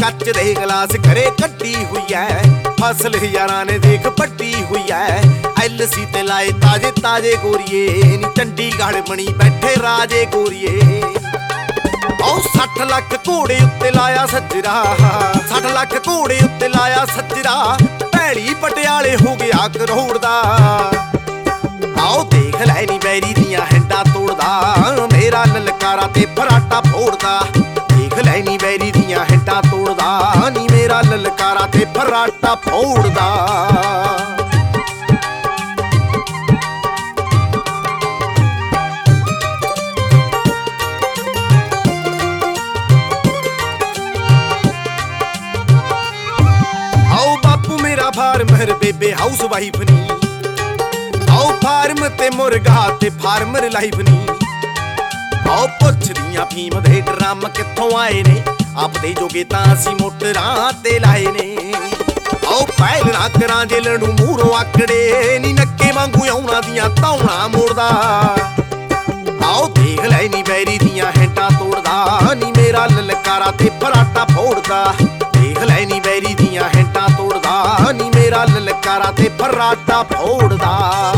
ਕੱਚ ਦੇ ਗਲਾਸ ਘਰੇ ਕੱਢੀ ਹੋਈ ਐ, ਫਸਲ ਯਾਰਾਂ ਨੇ ਦੇਖ ਵੱਡੀ ਹੋਈ ਐ। LC ਤੇ ਲਾਏ ਤਾਜੇ ਤਾਜੇ ਗੋਰੀਏ ਨੀ, ਚੰਡੀਗੜ੍ਹ ਬਣੀ ਬੈਠੇ ਰਾਜੇ ਗੋਰੀਏ। 60 ਲੱਖ ਘੋੜੇ ਉੱਤੇ ਲਾਇਆ ਸੱਜਰਾ, 60 ਲੱਖ ਘੋੜੇ ਉੱਤੇ ਲਾਇਆ ਸੱਜਰਾ, ਭੈੜੀ ਪਟਿਆਲੇ ਹੋ ਗਿਆ ਕਰੋੜ ਦਾ। ਆਓ ਦੇਖ ਲੈ ਨੀ ਬੈਰੀ ਦੀਆਂ ਹੈਂਡਾਂ ਤੋੜਦਾ, ਮੇਰਾ ਲਲਕਾਰਾ ਤੇ ਫਰਾਟਾ ਫੋੜਦਾ। ਦੇਖ ਲੈ ਨੀ ਬੈਰੀ ਦੀਆਂ ਹੈਂਡਾਂ ਤੋੜਦਾ, ਨੀ ਮੇਰਾ ਲਲਕਾਰਾ ਤੇ ਫਰਾਟਾ ਫੋੜਦਾ। ਆਓ ਬਾਪੂ ਮੇਰਾ ਫਾਰਮਰ, ਬੇਬੇ ਹਾਊਸ ਵਾਈਫ ਨੀ, ਆਓ ਫਾਰਮ ਤੇ ਮੁਰਗਾ ਤੇ ਫਾਰਮਰ ਲਾਈਫ ਨੀ। ਆਓ ਪੁੱਛਦੀਆਂ ਫੀਮ ਦੇ ਡਰਮ ਕਿੱਥੋਂ ਆਏ ਨੇ, ਆਪਦੇ ਜੋਗੇ ਤਾਂ ਅਸੀਂ ਮੋਟਰਾਂ ਤੇ ਲਾਏ ਨੇ। ਆਓ ਪਹਿਲ ਨਾ ਕਰਾਂ ਜੇਲ੍ਹ ਨੂੰ ਮੂਹਰੋਂ ਆਕੜੇ ਨੀ, ਨੱਕੇ ਵਾਂਗੂ ਆਉਣਾ ਦੀਆਂ ਧੌਣਾ ਮੋੜਦਾ। ਆਓ ਦੇਖ ਲੈ ਨੀ ਬੈਰੀ ਦੀਆਂ ਹੈਂਡਾਂ ਤੋੜਦਾ, ਨੀ ਮੇਰਾ ਲਲਕਾਰਾ ਤੇ ਫਰਾਟਾ ਫੋੜਦਾ। ਦੇਖ ਲੈ ਨੀ ਬੈਰੀ ਦੀਆਂ ਹੈਂਡਾਂ ਤੋੜਦਾ, ਨੀ ਮੇਰਾ ਲਲਕਾਰਾ ਤੇ ਫਰਾਟਾ ਫੋੜਦਾ।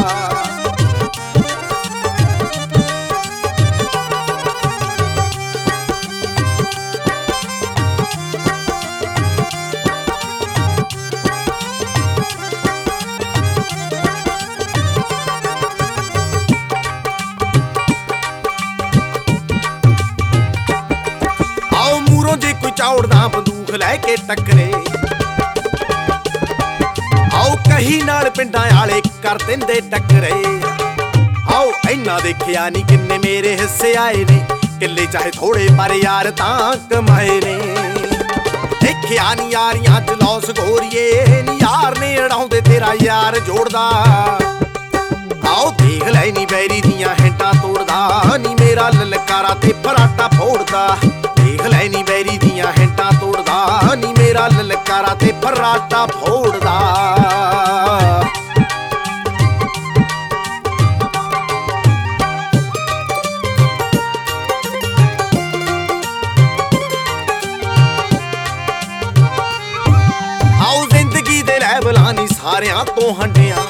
ਆਓ ਮੂਹਰੋਂ ਜੇ ਕੋਈ ਚੌੜਦਾ ਬੰਦੂਕ ਲੈ ਕੇ ਟੱਕਰੇ, ਆਓ ਕਹੀ ਨਾਲ ਪਿੰਡਾਂ ਵਾਲੇ ਕਰ ਦਿੰਦੇ ਟੱਕਰੇ। ਆਓ ਇੰਨਾ ਦੇਖਿਆ ਨੀ ਕਿੰਨੇ ਮੇਰੇ ਹਿੱਸੇ ਆਏ ਨੇ, ਕਿੱਲੇ ਚਾਹੇ ਥੋੜੇ ਪਰ ਯਾਰ ਤਾਂ ਕਮਾਏ ਨੇ। ਦੇਖਿਆ ਨੀ ਯਾਰੀਆਂ ਚ ਲੌਸ ਗੋਰੀਏ ਨੀ, ਯਾਰ ਨੇ ਅੜਾਉਂਦੇ ਤੇਰਾ ਯਾਰ ਜੋੜਦਾ। ਆਓ ਦੇਖ ਲੈ ਨੀ ਬੈਰੀ ਦੀਆਂ ਹੈਂਡਾਂ ਤੋੜਦਾ, ਨੀ ਮੇਰਾ ਲਲਕਾਰਾ ਤੇ ਫਰਾਟਾ ਫੋੜਦਾ। ਦੇਖ ਲੈ ਨੀ ਬੈਰੀ ਦੀਆਂ ਹੈਂਡਾਂ ਤੋੜਦਾ, ਨੀ ਮੇਰਾ ਲਲਕਾਰਾ ਤੇ ਫਰਾਟਾ ਫੋੜਦਾ। ਆਓ ਜ਼ਿੰਦਗੀ ਦੇ ਲੈਵਲਾਂ ਨੀ ਸਾਰਿਆਂ ਤੋਂ ਹੰਡਿਆ,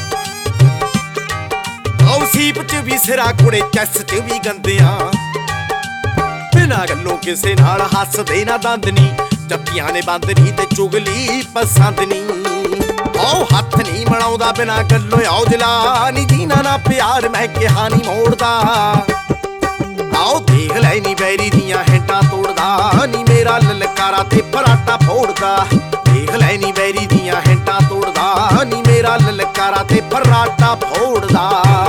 ਆਓ ਸੀਪ ਚ ਵੀ ਸਿਰਾ ਕੁੜੇ ਚੈਸ ਚ ਵੀ ਗੰਦਿਆਂ। ਬਿਨਾਂ ਗੱਲੋਂ ਕਿਸੇ ਨਾਲ ਹੱਸਦੇ ਨਾ ਦੰਦ ਨੀ, ਜੱਫੀਆਂ ਨੇ ਬੰਦ ਨੀ ਤੇ ਚੁਗਲੀ ਪਸੰਦ ਨੀ। ਆਓ ਹੱਥ ਨੀ ਬਣਾਉਂਦਾ ਬਿਨਾਂ ਗੱਲੋਂ ਔਜਲਾ ਨੀ, ਜੀਨਾ ਨਾ ਪਿਆਰ ਮੈਂ ਕਿਹਾ ਨੀ ਮੋੜਦਾ। ਆਓ ਦੇਖ ਲੈ ਨੀ ਬੈਰੀ ਦੀਆਂ ਹੈਂਡਾਂ ਤੋੜਦਾ, ਨੀ ਮੇਰਾ ਲਲਕਾਰਾ ਤੇ ਫਰਾਟਾ ਫੋੜਦਾ। ਦੇਖ ਲੈ ਨੀ ਬੈਰੀ ਦੀਆਂ ਹੈਂਡਾਂ ਤੋੜਦਾ, ਨੀ ਮੇਰਾ ਲਲਕਾਰਾ ਤੇ ਫਰਾਟਾ ਫੋੜਦਾ।